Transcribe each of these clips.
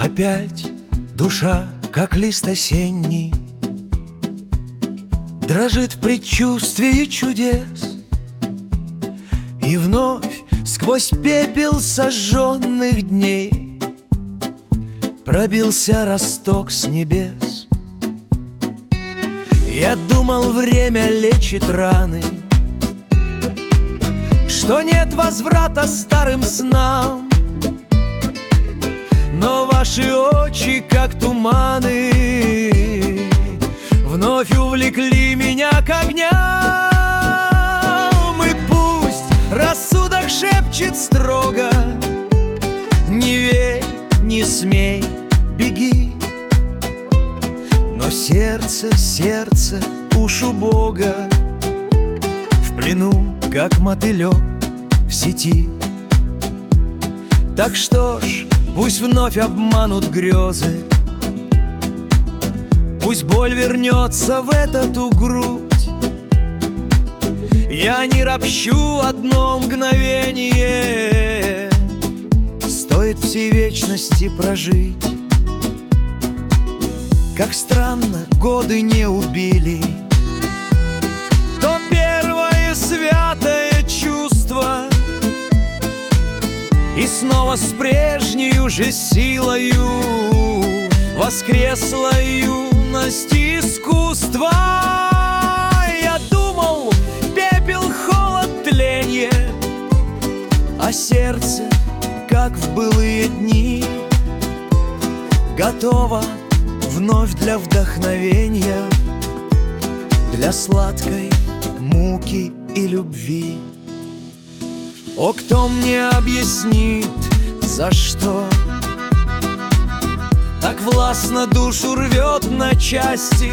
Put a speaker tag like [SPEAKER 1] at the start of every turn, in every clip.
[SPEAKER 1] Опять душа, как лист осенний, дрожит в предчувствии чудес. И вновь сквозь пепел сожженных дней пробился росток с небес. Я думал, время лечит раны, что нет возврата старым снам. Но ваши очи, как туманы, вновь увлекли меня к огням. И пусть рассудок шепчет строго: не верь, не смей, беги. Но сердце, сердце уж у Бога, в плену, как мотылек в сети. Так что ж, пусть вновь обманут грезы, пусть боль вернется в эту грудь. Я не ропщу одно мгновение, стоит всей вечности прожить. Как странно, годы не убили то первое святое чувство, и снова с прежнею же силою воскресла юность искусства. Я думал, пепел, холод, тленье, а сердце, как в былые дни, готово вновь для вдохновения, для сладкой муки и любви. О, кто мне объяснит, за что так властно душу рвет на части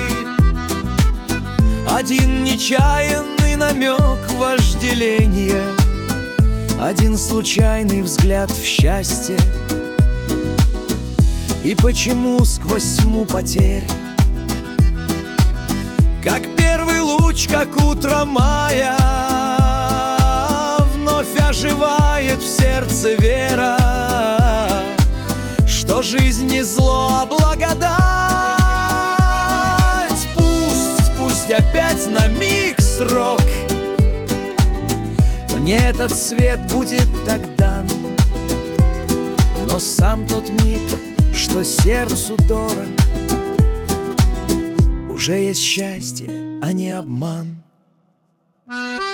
[SPEAKER 1] один нечаянный намек вожделения, один случайный взгляд в счастье? И почему сквозь тьму потерь, как первый луч, как утро мая, вновь оживает в сердце вера, что жизнь не зло, а благодать? Пусть опять на миг срок, мне этот свет будет так дан, но сам тот миг, что сердцу дорог, уже есть счастье, а не обман.